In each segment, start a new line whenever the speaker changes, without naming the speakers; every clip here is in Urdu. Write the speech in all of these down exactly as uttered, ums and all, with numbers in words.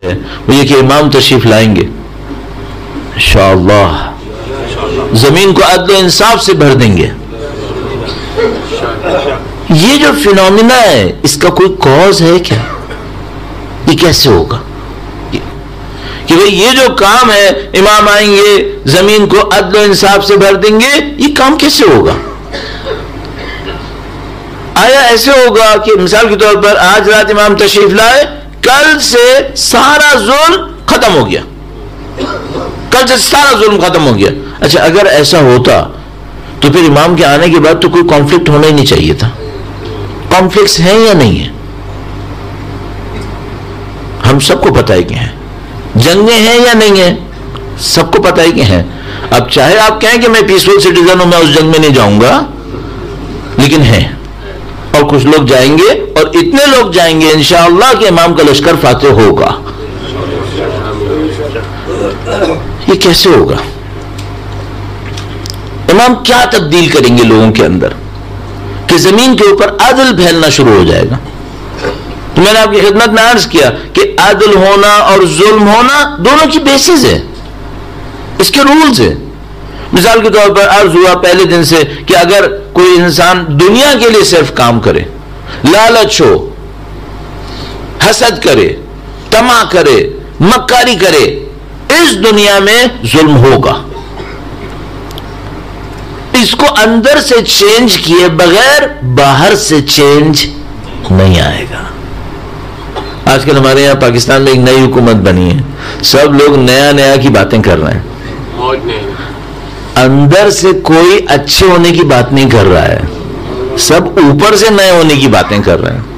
وہ یہ کہ امام تشریف لائیں گے انشاءاللہ زمین کو عدل و انصاف سے بھر دیں گے. یہ جو فینومینا ہے اس کا کوئی کاز ہے کیا؟ یہ کیسے ہوگا کہ بھئی یہ جو کام ہے امام آئیں گے زمین کو عدل و انصاف سے بھر دیں گے، یہ کام کیسے ہوگا؟ آیا ایسے ہوگا کہ مثال کے طور پر آج رات امام تشریف لائے، کل سے سارا ظلم ختم ہو گیا، کل سے سارا ظلم ختم ہو گیا؟ اچھا اگر ایسا ہوتا تو پھر امام کے آنے کے بعد تو کوئی کانفلکٹ ہونا ہی نہیں چاہیے تھا. کانفلکٹس ہیں یا نہیں ہیں؟ ہم سب کو پتہ ہے کہ ہیں. جنگیں ہیں یا نہیں ہیں؟ سب کو پتہ ہے کہ ہیں. اب چاہے آپ کہیں کہ میں پیسفل سٹیزن ہوں، میں اس جنگ میں نہیں جاؤں گا، لیکن ہیں اور کچھ لوگ جائیں گے، اور اتنے لوگ جائیں گے انشاءاللہ کہ امام کا لشکر فاتح ہوگا. یہ کیسے ہوگا؟ امام کیا تبدیل کریں گے لوگوں کے اندر کہ زمین کے اوپر عدل پھیلنا شروع ہو جائے گا؟ تو میں نے آپ کی خدمت میں عرض کیا کہ عدل ہونا اور ظلم ہونا دونوں کی بیسز ہے، اس کے رولز ہیں. مثال کے طور پر عرض ہوا پہلے دن سے کہ اگر کوئی انسان دنیا کے لیے صرف کام کرے، لالچ ہو، حسد کرے، طمع کرے، مکاری کرے، اس دنیا میں ظلم ہوگا. اس کو اندر سے چینج کیے بغیر باہر سے چینج نہیں آئے گا. آج کل ہمارے یہاں پاکستان میں ایک نئی حکومت بنی ہے، سب لوگ نیا نیا کی باتیں کر رہے ہیں، اندر سے کوئی اچھے ہونے کی بات نہیں کر رہا ہے، سب اوپر سے نئے ہونے کی باتیں کر رہے ہیں.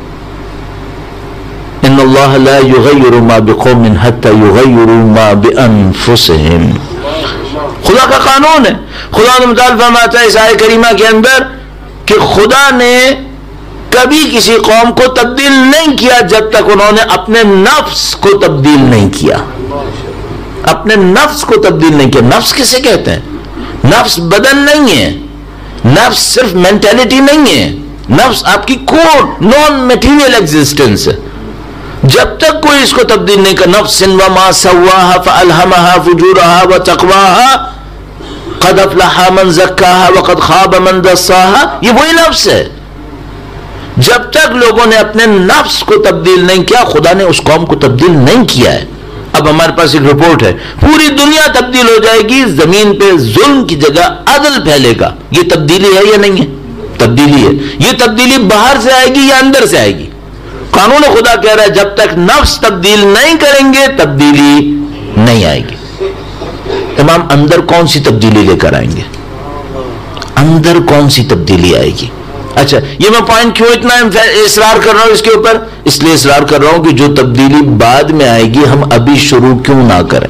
ان اللہ لا یغیر ما بقوم حتی یغیروا ما بانفسہم. خدا کا قانون ہے. خدا نے متعال فرماتا ہے اس آیت کریمہ کے اندر کہ خدا نے کبھی کسی قوم کو تبدیل نہیں کیا جب تک انہوں نے اپنے نفس کو تبدیل نہیں کیا. اپنے نفس کو تبدیل نہیں کیا. نفس کسے کہتے ہیں؟ نفس بدن نہیں ہے، نفس صرف مینٹیلٹی نہیں ہے، نفس آپ کی کوڈ نان میٹیریل ایگزسٹنس ہے. جب تک کوئی اس کو تبدیل نہیں کر نفس وما سواها فالهمها فجورها وتقواها قد افلح من زکاها وقد خاب من دساها، یہ وہی نفس ہے. جب تک لوگوں نے اپنے نفس کو تبدیل نہیں کیا، خدا نے اس قوم کو تبدیل نہیں کیا ہے. اب ہمارے پاس ایک رپورٹ ہے، پوری دنیا تبدیل ہو جائے گی، زمین پہ ظلم کی جگہ عدل پھیلے گا. یہ تبدیلی ہے یا نہیں ہے؟ تبدیلی ہے. یہ تبدیلی باہر سے آئے گی یا اندر سے آئے گی؟ قانون خدا کہہ رہا ہے جب تک نفس تبدیل نہیں کریں گے تبدیلی نہیں آئے گی. امام اندر کون سی تبدیلی لے کر آئیں گے؟ اندر کون سی تبدیلی آئے گی؟ اچھا یہ میں پوائنٹ کیوں اتنا اصرار کر رہا ہوں اس کے اوپر؟ اس لیے اصرار کر رہا ہوں کہ جو تبدیلی بعد میں آئے گی ہم ابھی شروع کیوں نہ کریں؟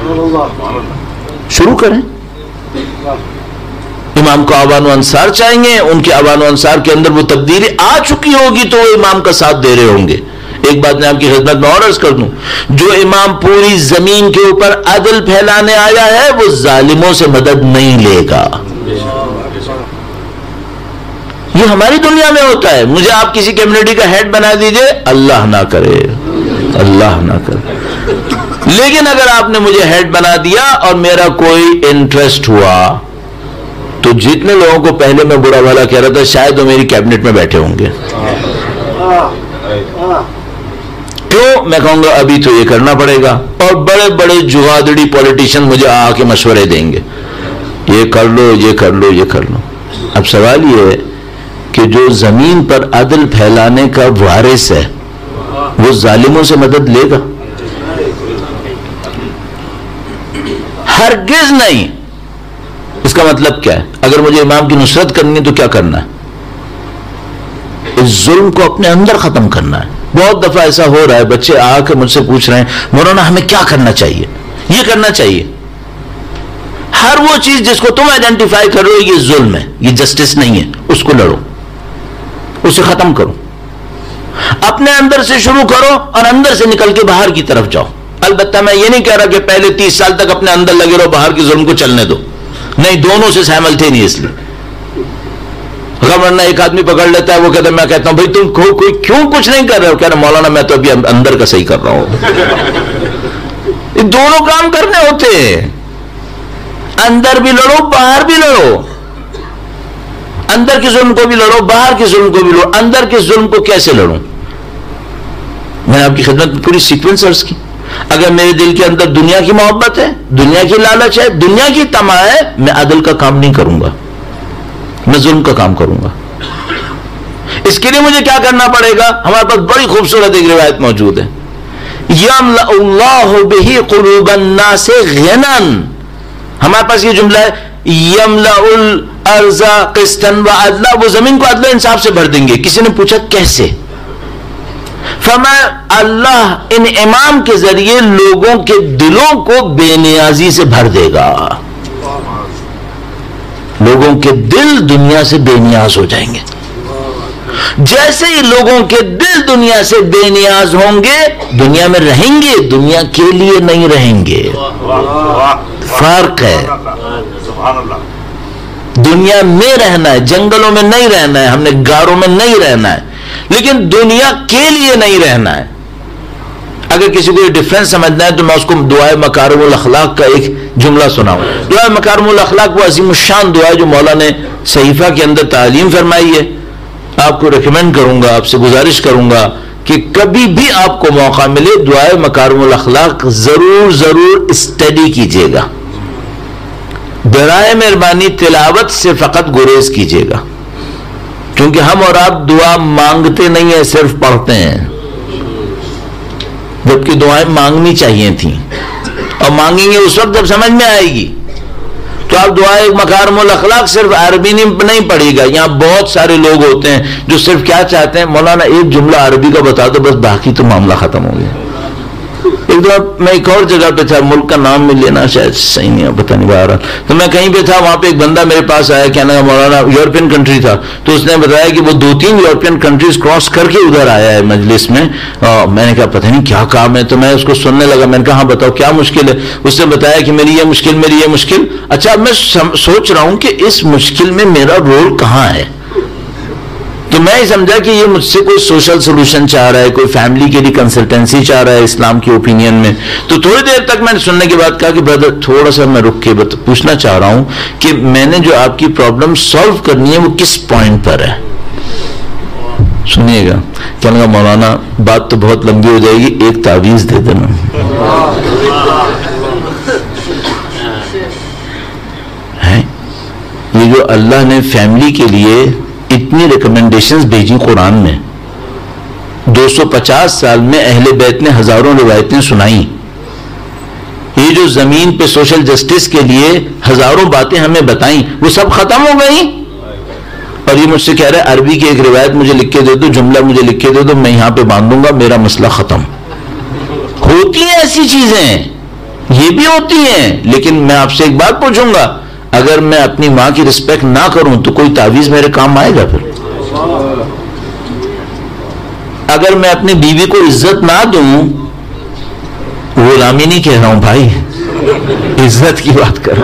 شروع کریں. امام کو آوان و انصار چاہیں گے، ان کے آوان و انصار کے اندر وہ تبدیلی آ چکی ہوگی تو وہ امام کا ساتھ دے رہے ہوں گے. ایک بات میں آپ کی خدمت میں اور عرض کر دوں، جو امام پوری زمین کے اوپر عدل پھیلانے آیا ہے وہ ظالموں سے مدد نہیں لے گا. یہ ہماری دنیا میں ہوتا ہے، مجھے آپ کسی کمیونٹی کا ہیڈ بنا دیجئے، اللہ نہ کرے، اللہ نہ کرے. لیکن اگر آپ نے مجھے ہیڈ بنا دیا اور میرا کوئی انٹرسٹ ہوا تو جتنے لوگوں کو پہلے میں برا بھلا کہہ رہا تھا شاید وہ میری کیبنٹ میں بیٹھے ہوں گے. کیوں؟ میں کہوں گا ابھی تو یہ کرنا پڑے گا، اور بڑے بڑے جگادڑی پولیٹیشین مجھے آ کے مشورے دیں گے، یہ کر لو، یہ کر لو، یہ کر لو. اب سوال یہ ہے کہ جو زمین پر عدل پھیلانے کا وارث ہے وہ ظالموں سے مدد لے گا؟ ہرگز نہیں. اس کا مطلب کیا ہے؟ اگر مجھے امام کی نصرت کرنی ہے تو کیا کرنا ہے؟ اس ظلم کو اپنے اندر ختم کرنا ہے. بہت دفعہ ایسا ہو رہا ہے، بچے آ کے مجھ سے پوچھ رہے ہیں مولانا ہمیں کیا کرنا چاہیے؟ یہ کرنا چاہیے، ہر وہ چیز جس کو تم آئیڈینٹیفائی کر رہے ہو یہ ظلم ہے، یہ جسٹس نہیں ہے، اس کو لڑو، اسے ختم کرو. اپنے اندر سے شروع کرو اور اندر سے نکل کے باہر کی طرف جاؤ. البتہ میں یہ نہیں کہہ رہا کہ پہلے تیس سال تک اپنے اندر لگے رہو، باہر کے ظلم کو چلنے دو. نہیں، دونوں سے سائملٹینیسلی. اگر ورنہ ایک آدمی پکڑ لیتا ہے، وہ کہتا ہے، میں کہتا ہوں بھائی تم کو کوئی کیوں کچھ نہیں کر رہے ہو؟ کہہ رہا مولانا میں تو ابھی اندر کا صحیح کر رہا ہوں. یہ دونوں کام کرنے ہوتے ہیں، اندر بھی لڑو باہر بھی لڑو، اندر کے ظلم کو بھی لڑو باہر کے ظلم کو بھی لڑو. اندر کے ظلم کو کیسے لڑوں؟ میں نے آپ کی خدمت میں پوری سیکوینس عرض کی. اگر میرے دل کے اندر دنیا کی محبت ہے، دنیا کی لالچ ہے، دنیا کی طمع ہے، میں عدل کا کام نہیں کروں گا، میں ظلم کا کام کروں گا. اس کے لیے مجھے کیا کرنا پڑے گا؟ ہمارے پاس بڑی خوبصورت ایک روایت موجود ہے، یملأ اللہ بہ قلوب الناس غنا. ہمارے پاس یہ جملہ ہے، یملأ الارض قسطا وعدلا، وہ زمین کو عدل و انصاف سے بھر دیں گے. کسی نے پوچھا کیسے؟ فرمایا اللہ ان امام کے ذریعے لوگوں کے دلوں کو بے نیازی سے بھر دے گا. لوگوں کے دل دنیا سے بے نیاز ہو جائیں گے. جیسے ہی لوگوں کے دل دنیا سے بے نیاز ہوں گے، دنیا میں رہیں گے، دنیا کے لیے نہیں رہیں گے. فرق ہے. دنیا میں رہنا ہے، جنگلوں میں نہیں رہنا ہے، ہم نے غاروں میں نہیں رہنا ہے، لیکن دنیا کے لیے نہیں رہنا ہے. اگر کسی کو یہ ڈفرینس سمجھنا ہے تو میں اس کو دعائے مکارم الاخلاق کا ایک جملہ سناؤں. دعائے مکارم الاخلاق وہ عظیم الشان دعا ہے جو مولا نے صحیفہ کے اندر تعلیم فرمائی ہے. آپ کو ریکمینڈ کروں گا، آپ سے گزارش کروں گا کہ کبھی بھی آپ کو موقع ملے دعائے مکارم الاخلاق ضرور ضرور اسٹڈی کیجیے گا. برائے مہربانی تلاوت سے فقط گریز کیجیے گا، کیونکہ ہم اور آپ دعا مانگتے نہیں ہیں، صرف پڑھتے ہیں. جبکہ دعائیں مانگنی چاہیے تھیں، اور مانگیں گے اس وقت جب سمجھ میں آئے گی. تو آپ دعائیں مکارم الاخلاق صرف عربی نہیں پڑھے گا. یہاں بہت سارے لوگ ہوتے ہیں جو صرف کیا چاہتے ہیں، مولانا ایک جملہ عربی کا بتا دو بس، باقی تو معاملہ ختم ہو گیا. ایک دفعہ میں ایک اور جگہ پہ تھا، ملک کا نام میں لینا شاید صحیح نہیں ہے، پتہ نہیں باہر، تو میں کہیں پہ تھا، وہاں پہ ایک بندہ میرے پاس آیا، کہنے لگا مولانا، یورپین کنٹری تھا، تو اس نے بتایا کہ وہ دو تین یورپین کنٹریز کراس کر کے ادھر آیا ہے مجلس میں. میں نے کہا پتہ نہیں کیا کام ہے، تو میں اس کو سننے لگا. میں نے کہا ہاں بتاؤ کیا مشکل ہے؟ اس نے بتایا کہ میری یہ مشکل میری یہ مشکل. اچھا اب میں سوچ رہا ہوں کہ اس مشکل میں میرا رول کہاں ہے. تو میں سمجھا کہ یہ مجھ سے کوئی سوشل سولوشن چاہ رہا ہے، کوئی فیملی کے لیے کنسلٹنسی چاہ رہا ہے اسلام کی اوپینین میں. تو تھوڑی دیر تک میں نے سننے کے بعد کہا کہ بردر تھوڑا سا میں رک کے پوچھنا چاہ رہا ہوں کہ میں نے جو آپ کی پرابلم سالو کرنی ہے وہ کس پوائنٹ پر ہے. سنیے گا. کہنے لگا مولانا بات تو بہت لمبی ہو جائے گی، ایک تعویذ دے دینا. یہ جو اللہ نے فیملی کے لیے اتنی ریکمنڈیشنز بھیجی قرآن میں، دو سو پچاس سال میں اہل بیت نے ہزاروں روایتیں سنائیں. یہ جو زمین پہ سوشل جسٹس کے لیے ہزاروں باتیں ہمیں بتائیں، وہ سب ختم ہو گئیں. اور یہ مجھ سے کہہ رہا ہے عربی کی ایک روایت مجھے لکھ کے دے دو، جملہ مجھے لکھ کے دے دو، میں یہاں پہ باندھوں گا، میرا مسئلہ ختم. ہوتی ہیں ایسی چیزیں، یہ بھی ہوتی ہیں. لیکن میں آپ سے ایک بات پوچھوں گا، اگر میں اپنی ماں کی رسپیکٹ نہ کروں تو کوئی تعویذ میرے کام آئے گا؟ پھر اگر میں اپنی بیوی کو عزت نہ دوں، غلامی نہیں کہہ رہا ہوں بھائی، عزت کی بات کر،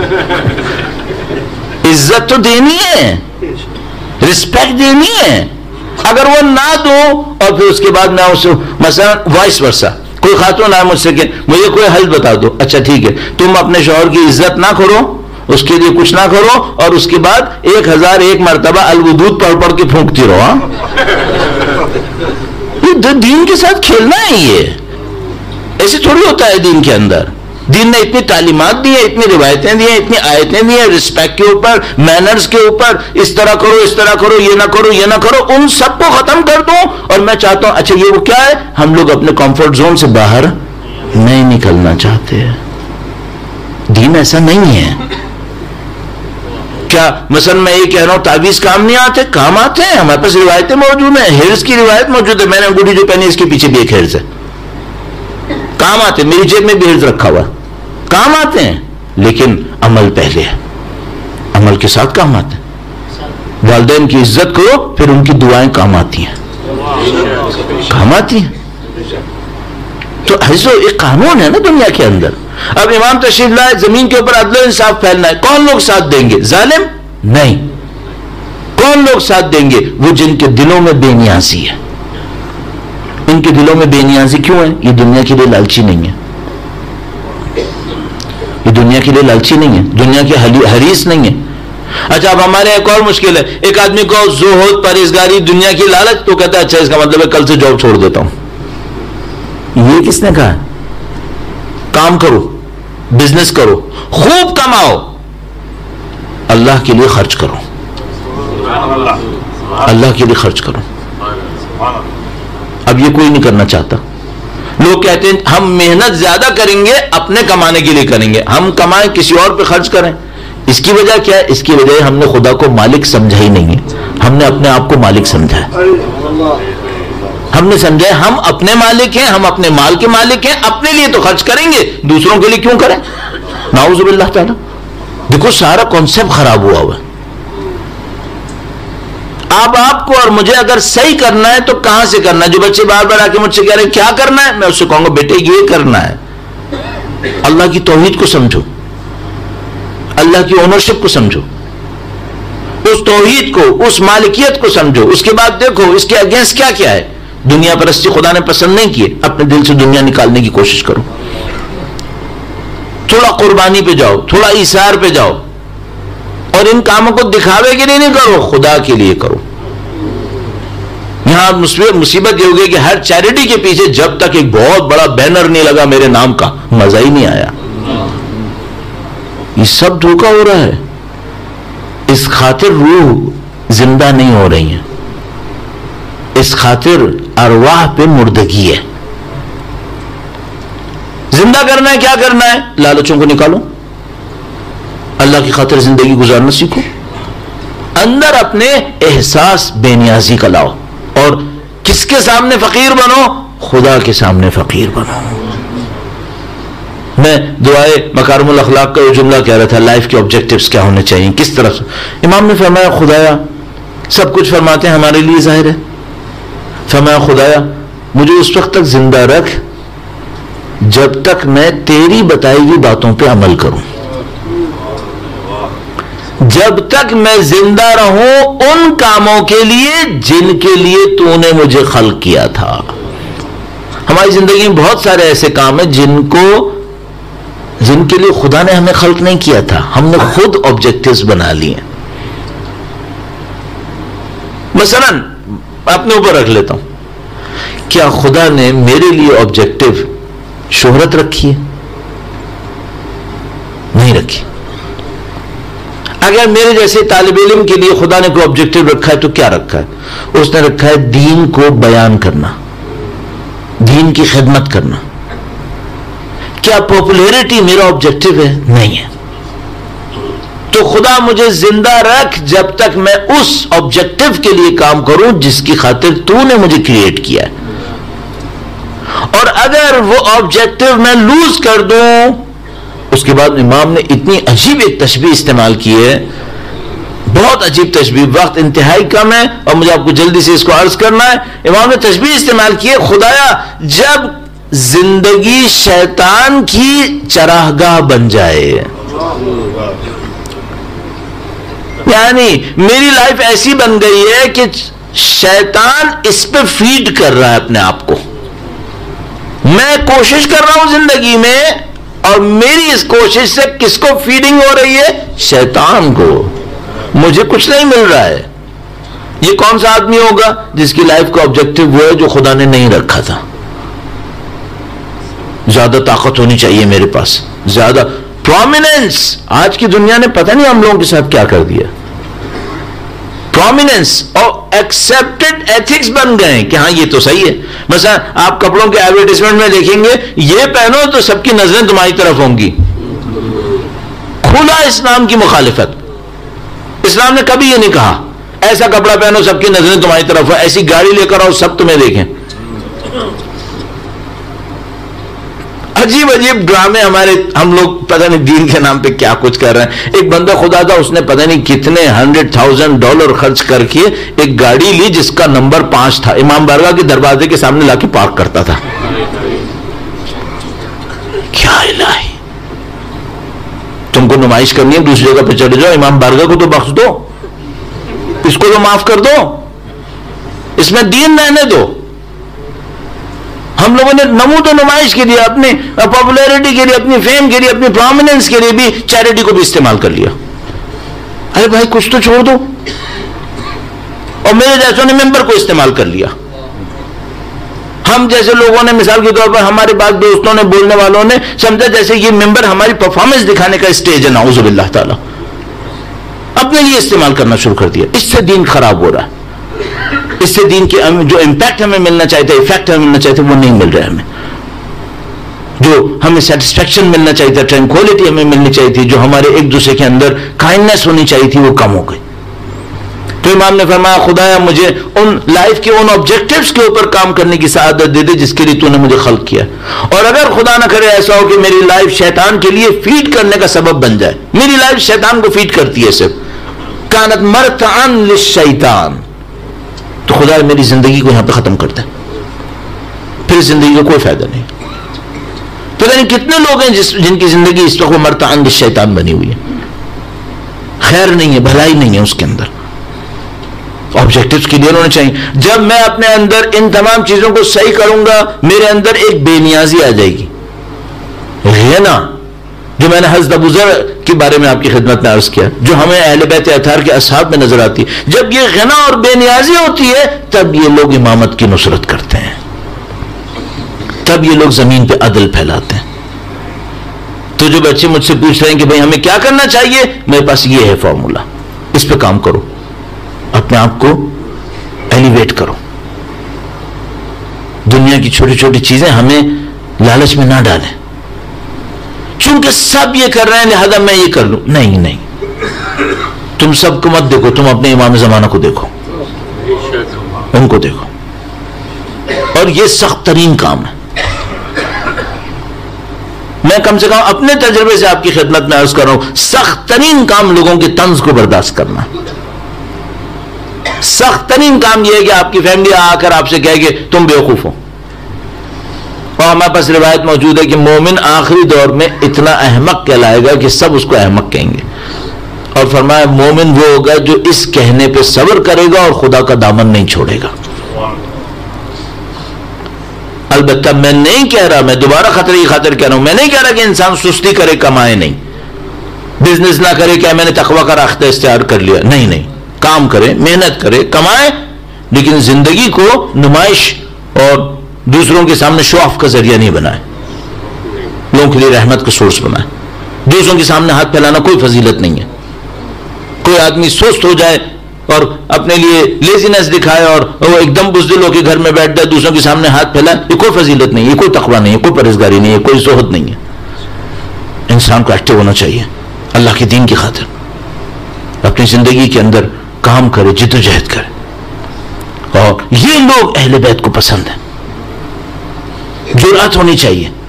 عزت تو دینی ہے، رسپیکٹ دینی ہے. اگر وہ نہ دو اور پھر اس کے بعد میں اسے مثلا وائس ورسا، کوئی خاتون آئے مجھ سے کہ مجھے کوئی حل بتا دو، اچھا ٹھیک ہے تم اپنے شوہر کی عزت نہ کرو، اس کے لیے کچھ نہ کرو، اور اس کے بعد ایک ہزار ایک مرتبہ الودود پڑھ پڑھ کے پھونکتی رہو. ہاں یہ دین کے ساتھ کھیلنا ہے، یہ ایسے تھوڑی ہوتا ہے. دین کے اندر دین نے اتنی تعلیمات دی ہیں، اتنی روایتیں دی ہیں، اتنی آیتیں دی ہیں، رسپیکٹ کے اوپر، مینرز کے اوپر، اس طرح کرو اس طرح کرو، یہ نہ کرو یہ نہ کرو. ان سب کو ختم کر دو. اور میں چاہتا ہوں اچھا یہ وہ کیا ہے، ہم لوگ اپنے کمفرٹ زون سے باہر نہیں نکلنا چاہتے. دین ایسا نہیں ہے. کیا مثلا میں یہ کہہ رہا ہوں تعویذ کام نہیں آتے؟ کام آتے ہیں. ہمارے پاس روایتیں موجود ہیں، ہیرز کی روایت موجود ہے. میں نے انگوٹھی جو پہنی اس کے پیچھے بھی ایک ہیرز ہے. کام آتے ہیں، میری جیب میں بھی ہیرز رکھا ہوا، کام آتے ہیں. لیکن عمل پہلے ہے، عمل کے ساتھ کام آتے ہیں. والدین کی عزت کرو، پھر ان کی دعائیں کام آتی ہیں، کام آتی ہیں. تو ایسا ایک قانون ہے نا دنیا کے اندر. اب امام تشریف لائے، زمین کے اوپر عدل و انصاف پھیلنا ہے، کون لوگ ساتھ دیں گے؟ ظالم نہیں. کون کون لوگ ساتھ دیں گے؟ وہ جن کے دلوں میں بے نیازی ہے. ان کے دلوں میں بے نیازی کیوں ہے؟ یہ دنیا کے لیے لالچی نہیں ہے، یہ دنیا کے لیے لالچی نہیں ہے، دنیا کے حریص نہیں ہے. اچھا اب ہمارے ایک اور مشکل ہے، ایک آدمی کو زہد، پرہیزگاری، دنیا کی لالچ، تو کہتا ہے اچھا اس کا مطلب ہے کل سے جاب چھوڑ دیتا ہوں. یہ کس نے کہا ہے؟ کام کرو، بزنس کرو، خوب کماؤ، اللہ کے لیے خرچ کرو، اللہ کے لیے خرچ کرو. اب یہ کوئی نہیں کرنا چاہتا. لوگ کہتے ہیں ہم محنت زیادہ کریں گے، اپنے کمانے کے لیے کریں گے، ہم کمائیں کسی اور پہ خرچ کریں. اس کی وجہ کیا ہے؟ اس کی وجہ ہم نے خدا کو مالک سمجھا ہی نہیں ہے، ہم نے اپنے آپ کو مالک سمجھا ہے. ہم نے سمجھا ہے ہم اپنے مالک ہیں، ہم اپنے مال کے مالک ہیں، اپنے لیے تو خرچ کریں گے، دوسروں کے لیے کیوں کریں؟ نعوذ باللہ تعالی. دیکھو سارا کانسیپٹ خراب ہوا ہوا ہے. اب آپ کو اور مجھے اگر صحیح کرنا ہے تو کہاں سے کرنا ہے؟ جو بچے بار بار آ کے مجھ سے کہہ رہے ہیں کیا کرنا ہے، میں اس سے کہوں گا بیٹے یہ کرنا ہے. اللہ کی توحید کو سمجھو، اللہ کی اونرشپ کو سمجھو، اس توحید کو، اس مالکیت کو سمجھو. اس کے بعد دیکھو اس کے اگینسٹ کیا کیا ہے. دنیا پرستی خدا نے پسند نہیں کیے، اپنے دل سے دنیا نکالنے کی کوشش کرو. تھوڑا قربانی پہ جاؤ، تھوڑا ایثار پہ جاؤ، اور ان کاموں کو دکھاوے کے لیے نہیں کرو، خدا کے لیے کرو. یہاں مصیبت یہ ہوگی کہ ہر چیریٹی کے پیچھے جب تک ایک بہت بڑا بینر نہیں لگا میرے نام کا، مزہ ہی نہیں آیا. یہ سب دھوکہ ہو رہا ہے. اس خاطر روح زندہ نہیں ہو رہی ہیں، اس خاطر ارواح پہ مردگی ہے. زندہ کرنا ہے، کیا کرنا ہے؟ لالچوں کو نکالو، اللہ کی خاطر زندگی گزارنا سیکھو، اندر اپنے احساس بے نیازی کا لاؤ، اور کس کے سامنے فقیر بنو؟ خدا کے سامنے فقیر بنو. میں دعائے مکارم الاخلاق کا وہ جملہ کہہ رہا تھا، لائف کے آبجیکٹیوز کیا ہونے چاہیے، کس طرح سے. امام نے فرمایا خدایا سب کچھ فرماتے ہیں ہمارے لیے ظاہر ہے. فرمایا خدایا مجھے اس وقت تک زندہ رکھ جب تک میں تیری بتائی ہوئی باتوں پہ عمل کروں، جب تک میں زندہ رہوں ان کاموں کے لیے جن کے لیے تو نے مجھے خلق کیا تھا. ہماری زندگی میں بہت سارے ایسے کام ہیں جن کو جن کے لیے خدا نے ہمیں خلق نہیں کیا تھا، ہم نے خود آبجیکٹیوز بنا لیے. مثلا اپنے اوپر رکھ لیتا ہوں، کیا خدا نے میرے لیے آبجیکٹیو شہرت رکھی ہے؟ نہیں رکھی. اگر میرے جیسے طالب علم کے لیے خدا نے کوئی آبجیکٹیو رکھا ہے تو کیا رکھا ہے؟ اس نے رکھا ہے دین کو بیان کرنا، دین کی خدمت کرنا. کیا پاپولیرٹی میرا آبجیکٹیو ہے؟ نہیں ہے. تو خدا مجھے زندہ رکھ جب تک میں اس آبجیکٹیو کے لیے کام کروں جس کی خاطر تو نے مجھے کریٹ کیا ہے. اور اگر وہ آبجیکٹیو میں لوز کر دوں، اس کے بعد امام نے اتنی عجیب ایک تشبیہ استعمال کی ہے، بہت عجیب تشبیہ، وقت انتہائی کم ہے اور مجھے آپ کو جلدی سے اس کو عرض کرنا ہے. امام نے تشبیہ استعمال کی ہے، خدایا جب زندگی شیطان کی چراگاہ بن جائے، یعنی میری لائف ایسی بن گئی ہے کہ شیطان اس پہ فیڈ کر رہا ہے اپنے آپ کو، میں کوشش کر رہا ہوں زندگی میں، اور میری اس کوشش سے کس کو فیڈنگ ہو رہی ہے؟ شیطان کو. مجھے کچھ نہیں مل رہا ہے. یہ کون سا آدمی ہوگا جس کی لائف کا آبجیکٹیو وہ ہے جو خدا نے نہیں رکھا تھا؟ زیادہ طاقت ہونی چاہیے میرے پاس، زیادہ پرومیننس. آج کی دنیا نے پتہ نہیں ہم لوگوں کے ساتھ کیا کر دیا. پرومیننس اور ایکسیپٹڈ ایتھکس بن گئے کہ ہاں یہ تو صحیح ہے. مثلا آپ کپڑوں کے ایڈورٹیزمنٹ میں دیکھیں گے، یہ پہنو تو سب کی نظریں تمہاری طرف ہوں گی. کھلا اسلام کی مخالفت. اسلام نے کبھی یہ نہیں کہا ایسا کپڑا پہنو سب کی نظریں تمہاری طرف ہو، ایسی گاڑی لے کر آؤ سب تمہیں دیکھیں. عجیب عجیب ڈرامے ہمارے، ہم لوگ پتہ نہیں دین کے نام پہ کیا کچھ کر رہے ہیں. ایک بندہ خدا تھا، اس نے پتہ نہیں کتنے ہنڈریڈ تھاؤزینڈ ڈالر خرچ کر کے ایک گاڑی لی جس کا نمبر پانچ تھا، امام بارگاہ کے دروازے کے سامنے لا کے پارک کرتا تھا. کیا الہی، تم کو نمائش کرنی ہے دوسری جگہ پہ چلے جاؤ، امام بارگاہ کو تو بخش دو. اس کو تو معاف کر دو, اس میں دین رہنے دو. ہم لوگوں نے نمود و نمائش کے لیے, اپنی پاپولیرٹی کے لیے, اپنی فیم کے لیے, اپنی پرومیننس کے لیے بھی چیریٹی کو بھی استعمال کر لیا. ارے بھائی کچھ تو چھوڑ دو. اور میرے جیسوں نے ممبر کو استعمال کر لیا. ہم جیسے لوگوں نے مثال کے طور پر, ہمارے بعض دوستوں نے, بولنے والوں نے سمجھا جیسے یہ ممبر ہماری پرفارمنس دکھانے کا اسٹیج ہے. نعوذ باللہ تعالی اپنے لیے استعمال کرنا شروع کر دیا. اس سے دین خراب ہو رہا ہے. اس سے دین کے جو امپیکٹ ہمیں ملنا چاہیے تھا, افیکٹ ہمیں ملنا چاہیے تھا, وہ نہیں مل رہا ہے ہمیں. جو ہمیں سیٹسفیکشن ملنا چاہیے تھا, ٹرینکولیٹی ہمیں ملنی چاہیے تھی, جو ہمارے ایک دوسرے کے اندر کائنڈنس ہونی چاہیے تھی, وہ کم ہو گئی. تو امام نے فرمایا خدایا مجھے ان لائف کے ان آبجیکٹیوز کے اوپر کام کرنے کی سعادت دے دے جس کے لیے تو نے مجھے خلق کیا. اور اگر خدا نہ کرے ایسا ہو کہ میری لائف شیطان کے لیے فیڈ کرنے کا سبب بن جائے, میری لائف شیطان کو فیڈ کرتی ہے صرف, کانت مرتعن للشیطان, تو خدا میری زندگی کو یہاں پہ ختم کر دے, پھر زندگی کا کوئی فائدہ نہیں. پتہ نہیں کتنے لوگ ہیں جس جن کی زندگی اس وقت مرتعن للشیطان بنی ہوئی ہے. خیر نہیں ہے, بھلائی نہیں ہے اس کے اندر. آبجیکٹیوز کلیئر ہونے چاہیے. جب میں اپنے اندر ان تمام چیزوں کو صحیح کروں گا, میرے اندر ایک بے نیازی آ جائے گی. غنا, جو میں نے حضرت ابو ذر کے بارے میں آپ کی خدمت میں عرض کیا, جو ہمیں اہل بیت اطہار کے اصحاب میں نظر آتی ہے. جب یہ غنا اور بے نیازی ہوتی ہے تب یہ لوگ امامت کی نصرت کرتے ہیں, تب یہ لوگ زمین پہ عدل پھیلاتے ہیں. تو جو بچے مجھ سے پوچھ رہے ہیں کہ بھئی ہمیں کیا کرنا چاہیے, میرے پاس یہ ہے فارمولا, اس پہ کام کرو, اپنے آپ کو ایلیویٹ کرو. دنیا کی چھوٹی چھوٹی چیزیں ہمیں لالچ میں نہ ڈالیں, چونکہ سب یہ کر رہے ہیں لہذا میں یہ کر لوں. نہیں نہیں, تم سب کو مت دیکھو, تم اپنے امام زمانہ کو دیکھو, ان کو دیکھو. اور یہ سخت ترین کام ہے. میں کم سے کم اپنے تجربے سے آپ کی خدمت میں عرض کر رہا ہوں, سخت ترین کام لوگوں کے طنز کو برداشت کرنا. سخت ترین کام یہ ہے کہ آپ کی فیملی آ کر آپ سے کہے کہ تم بیوقوف ہو. اور ہمارے پاس روایت موجود ہے کہ مومن آخری دور میں اتنا احمق کہلائے گا کہ سب اس کو احمق کہیں گے. اور فرمایا مومن وہ ہوگا جو اس کہنے پہ صبر کرے گا اور خدا کا دامن نہیں چھوڑے گا. البتہ میں نہیں کہہ رہا, میں دوبارہ خطرے کی خاطر کہہ رہا ہوں, میں نہیں کہہ رہا کہ انسان سستی کرے کمائے نہیں, بزنس نہ کرے کہ میں نے تقوی کا راستہ اختیار کر لیا. نہیں نہیں, کام کرے, محنت کرے, کمائے, لیکن زندگی کو نمائش اور دوسروں کے سامنے شو آف کا ذریعہ نہیں بنائے, لوگوں کے لیے رحمت کا سورس بنائے. دوسروں کے سامنے ہاتھ پھیلانا کوئی فضیلت نہیں ہے. کوئی آدمی سست ہو جائے اور اپنے لیے لیزینس دکھائے اور وہ ایک دم بزدل ہو کے گھر میں بیٹھ جائے, دوسروں کے سامنے ہاتھ پھیلائے, یہ کوئی فضیلت نہیں, یہ کوئی تقویٰ نہیں ہے, کوئی پرہیزگاری نہیں ہے, کوئی زہد نہیں ہے. انسان کو ایکٹیو ہونا چاہیے اللہ کے دین کی خاطر, اپنی زندگی کے اندر کام کرے, جد و جہد کرے. اور یہ لوگ اہل بیت کو پسند ہیں. جرأت ہونی چاہیے.